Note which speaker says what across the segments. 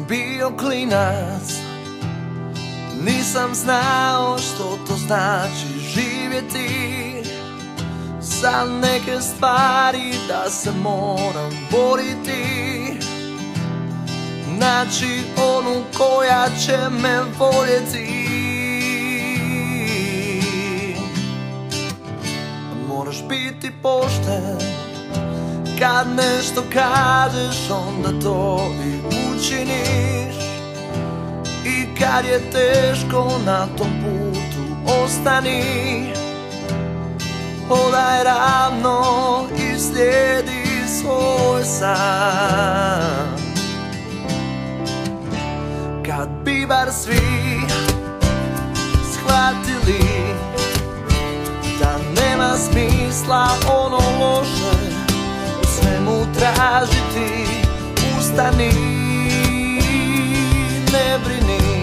Speaker 1: bio klinac, nisam znao što to znači živjeti za neke stvari, da se moram boriti, naći onu koja će me voljeti. Moraš biti pošten, kad nešto kažeš onda to i učiniš, i kad je teško na tom putu ostani, hodaj ravno i slijedi svoj san. Kad bi bar svi shvatili da nema smisla ono loše u svemu tražiti, ustani, ne brini,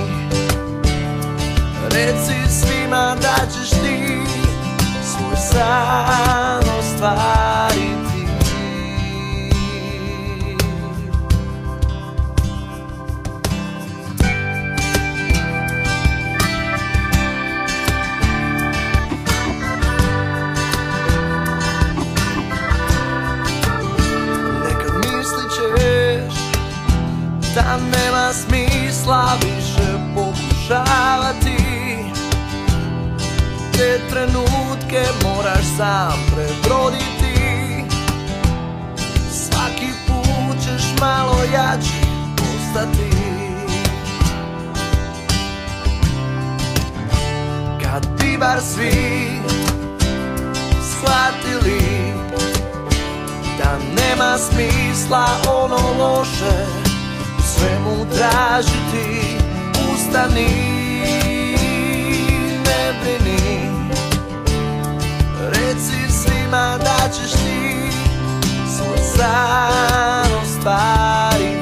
Speaker 1: reci svima da ćeš ti svoj san ostvariti. Nekad mislit ćeš da nema smisla više pokušavati, te trenutke moraš sam prebroditi, svaki put ćeš malo jači postati. Kad bi bar svi shvatili da nema smisla ono loše u svemu tražiti, ustani, ne brini, reci svima da ćeš ti svoj san ostvariti.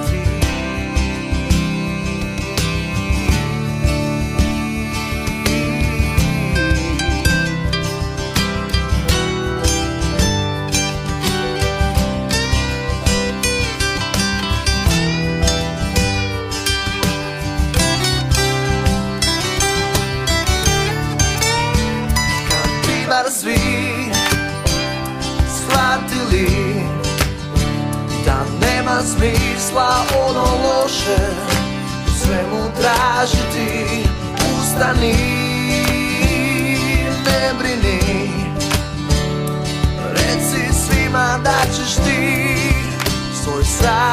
Speaker 1: Bar svi shvatili da nema smisla ono loše u svemu tražiti, ustani, ne brini, reci svima da ćeš ti svoj san